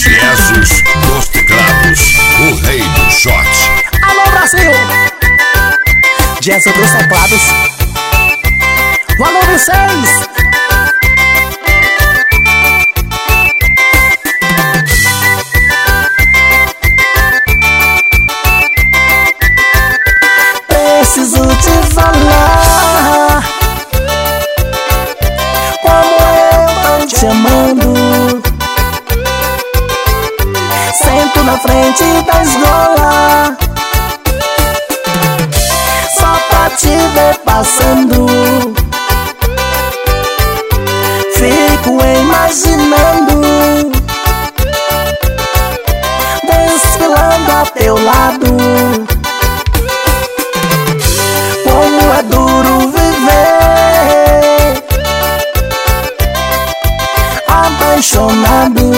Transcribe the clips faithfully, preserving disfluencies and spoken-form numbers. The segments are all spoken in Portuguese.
Jesus dos teclados, o rei do shot. Alô Brasil, Jesus dos teclados, volume seis. Preciso te falar como eu tô te amando. Sento na frente da escola só pra te ver passando. Fico imaginando desfilando a teu lado. Como é duro viver apaixonado.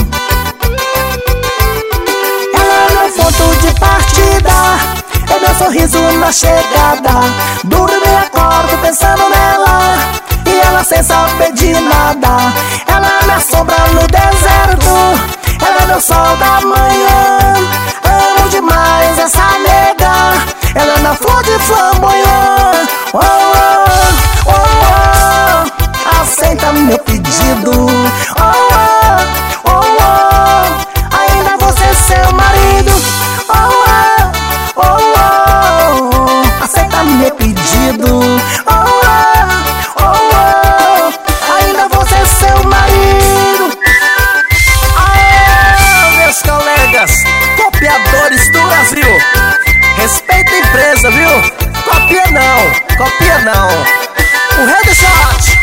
Ela é meu ponto de partida, é meu sorriso na chegada. Durmo e acordo pensando nela, e ela sem saber de nada. Ela é minha sombra no deserto, ela é meu sol da manhã. Amo demais essa nega, ela é minha flor de flamboyant. Oh, oh, oh, oh, aceita meu pedido. Oh, oh, oh, oh, ainda vou ser seu marido. Oh, oh, oh, oh, aceita meu pedido. Oh, oh, oh, oh, ainda vou ser seu marido. Ah, meus colegas copiadores do Brasil, respeita a empresa, viu? Copia não, copia não. O rei do shot.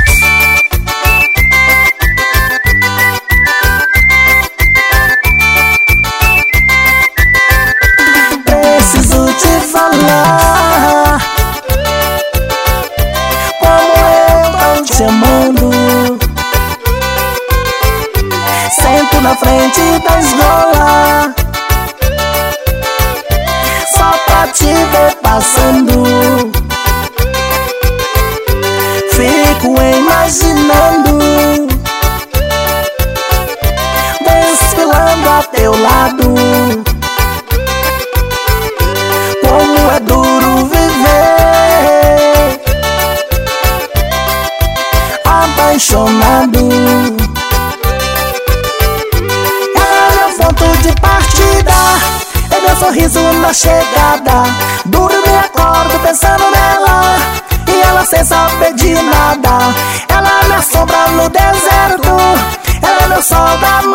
Preciso te falar como eu tô te amando. Sento na frente da escola só pra te ver passando. Fico imaginando desfilando a teu lado. Como é duro viver apaixonado. É meu ponto de partida, é meu sorriso na chegada. Durmo e acordo pensando nela, e ela sem saber de nada. Ela é minha sombra no deserto, ela é meu sol da